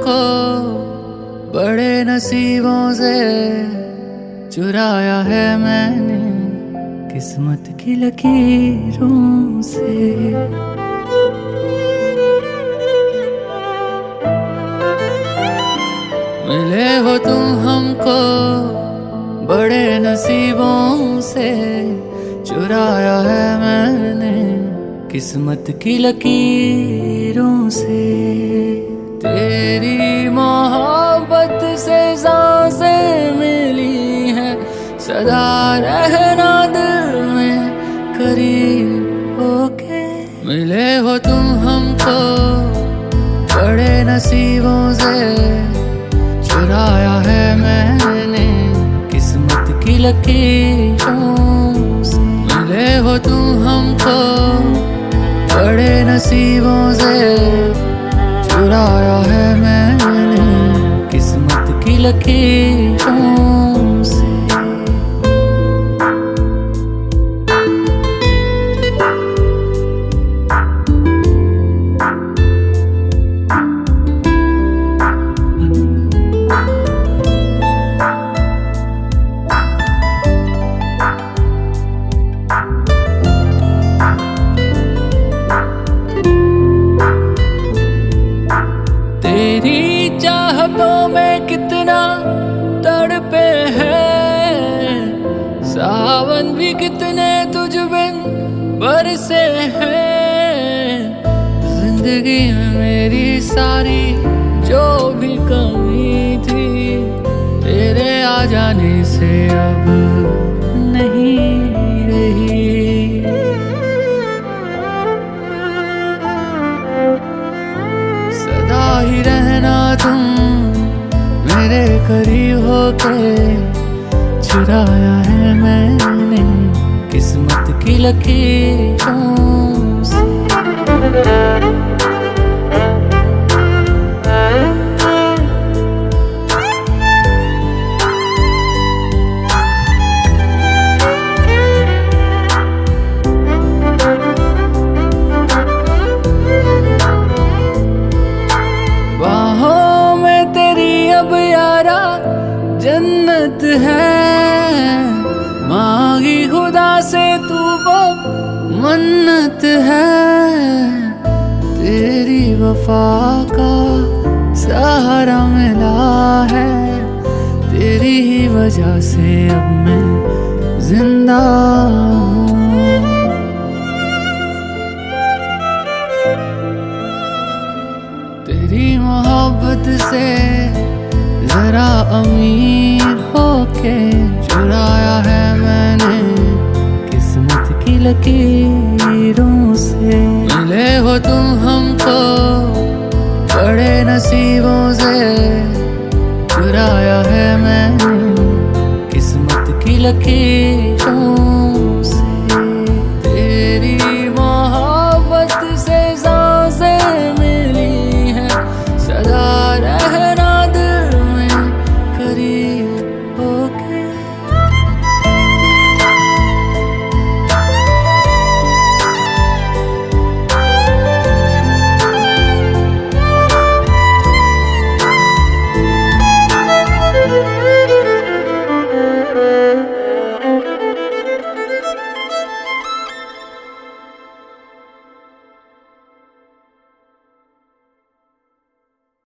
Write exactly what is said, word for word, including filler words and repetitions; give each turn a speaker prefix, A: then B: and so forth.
A: हमको बड़े नसीबों से चुराया है मैंने किस्मत की लकीरों से। मिले हो तुम हमको बड़े नसीबों से चुराया है मैंने किस्मत की लकीरों से। तेरी मोहब्बत से सांसें मिली हैं, सदा रहना दिल में करीब होके। मिले हो तुम हमको बड़े नसीबों से चुराया है मैंने किस्मत की लकीरों से। मिले हो तुम हमको बड़े नसीबों से चुराया है मैंने किस्मत की लकीरों से। तेरी चाहतों में कितना तड़पे हैं, सावन भी कितने तुझ बिन बरसे हैं। जिंदगी में मेरी सारी जो भी कमी थी, तेरे आ जाने से अब नहीं रही। सदा ही रहना तुम मेरे करीब होके चुराया है मैंने किस्मत की लकीरों से। बाहों में तेरी अब यारा जन्नत है, मांगी खुदा से तू वो मन्नत है। तेरी वफा का सहारा मिला है, तेरी ही वजह से अब मैं जिंदा हूँ। तेरी मोहब्बत से जरा अमीर होके चुराया है मैंने किस्मत की लकीरों से। मिले हो तुम हमको बड़े नसीबों से चुराया है मैंने किस्मत की लकीरों